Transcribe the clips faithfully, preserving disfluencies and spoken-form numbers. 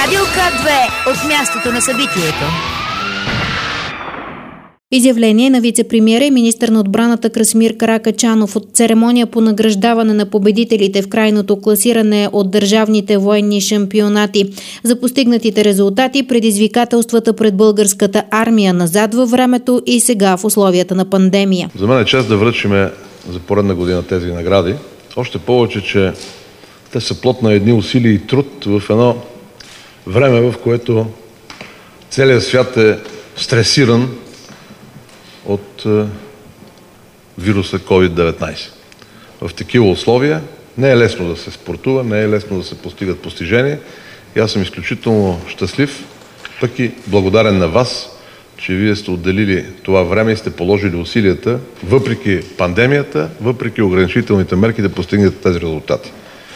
Радио К две от мястото на събитието. Изявление на вице-премиера и министър на отбраната Красимир Каракачанов от церемония по награждаване на победителите в крайното класиране от държавните военни шампионати. За постигнатите резултати, предизвикателствата пред българската армия назад във времето и сега в условията на пандемия. За мен е чест да връчиме за поредна година тези награди. Още повече, че те са плод на едни усилия и труд в едно време, в което целият свят е стресиран от е, вируса ковид деветнайсет. В такива условия не е лесно да се спортува, не е лесно да се постигат постижения. И аз съм изключително щастлив, пък и благодарен на вас, че вие сте отделили това време и сте положили усилията, въпреки пандемията, въпреки ограничителните мерки, да постигнете тези резултати.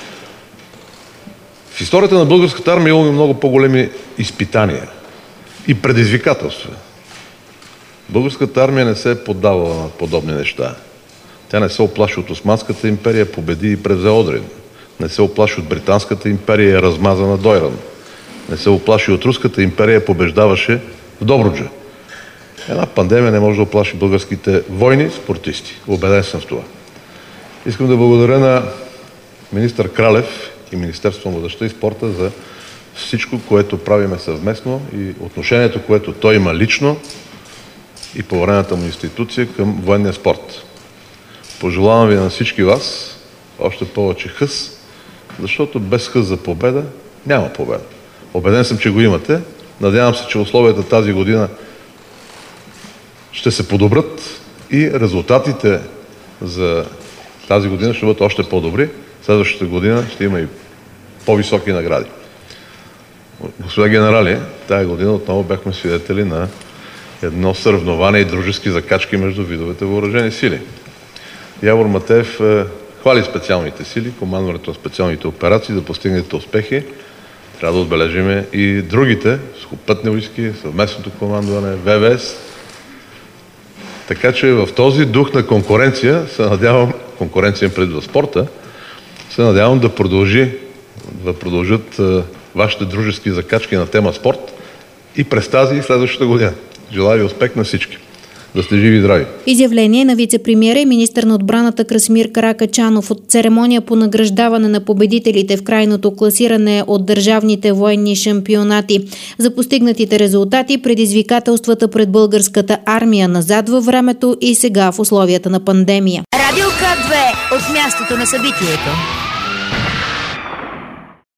В историята на българската армия имаме много по-големи изпитания и предизвикателства. Българската армия не се е поддавала на подобни неща. Тя не се оплаши от Османската империя, победи и превзе Одрин. Не се оплаши от Британската империя и размаза на Дойран. Не се оплаши от Руската империя, побеждаваше в Добруджа. Една пандемия не може да оплаши българските войни, спортисти. Убеден съм в това. Искам да благодаря на министър Кралев и Министерството на младежта и спорта за всичко, което правиме съвместно и отношението, което той има лично и по времената му институция към военния спорт. Пожелавам ви на всички вас още повече хъс, защото без хъс за победа няма победа. Убеден съм, че го имате. Надявам се, че условията тази година ще се подобрят и резултатите за тази година ще бъдат още по-добри. Следващата година ще има и по-високи награди. Господа генерали, тази година отново бяхме свидетели на едно съревнование и дружески закачки между видовете въоръжени сили. Явор Матеев е, хвали специалните сили, командването на специалните операции за постигнете успехи. Трябва да отбележим и другите, сухопътни войски, съвместното командване, В В С. Така че в този дух на конкуренция, се надявам, конкуренция пред в спорта, се надявам да продължи, да продължат е, вашите дружески закачки на тема спорт и през тази и следващата година. Желая ви успех на всички. Да сте живи и здрави. Изявление на вице-премиера и министър на отбраната Красимир Каракачанов от церемония по награждаване на победителите в крайното класиране от държавните военни шампионати. За постигнатите резултати, предизвикателствата пред българската армия назад във времето и сега в условията на пандемия. Радио К две от мястото на събитието.